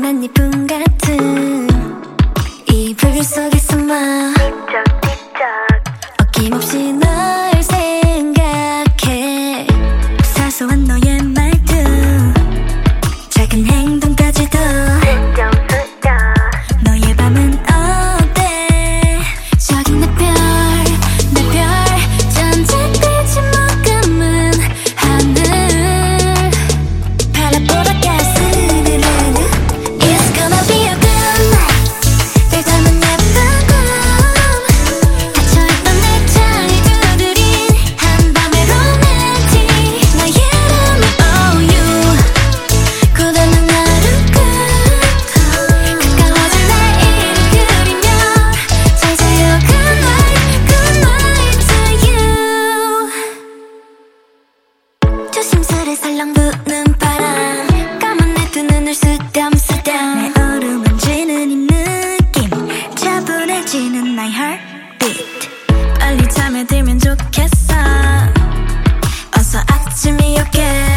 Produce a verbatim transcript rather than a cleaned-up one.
난 예쁨 같은 이 불 속에서만 어김없이 널 생각해. 사소한 너의 말투, 작은 행동까지도 너의 밤은 어때? 저기 내 별, 내 별, 전쟁빛이 머금은 하늘, 바라보다 가스르르. It's gonna be a good night. 별 담은 예쁜 꿈, 닫혀있던 내 창을 두드린 한밤의 로맨틱. 너의 이름은 oh you. 고단한 하루 끝도 가까워진 내 이름 그리며 잘 자요. Good night, good night to you. 조심스레 살랑부는 바람, 까만 내 두 눈을 쓰담쓰담. 내 어루만지는 이 느낌, 차분해지는 my heartbeat. 빨리 잠에 들면 좋겠어. 어서 아침이 오게.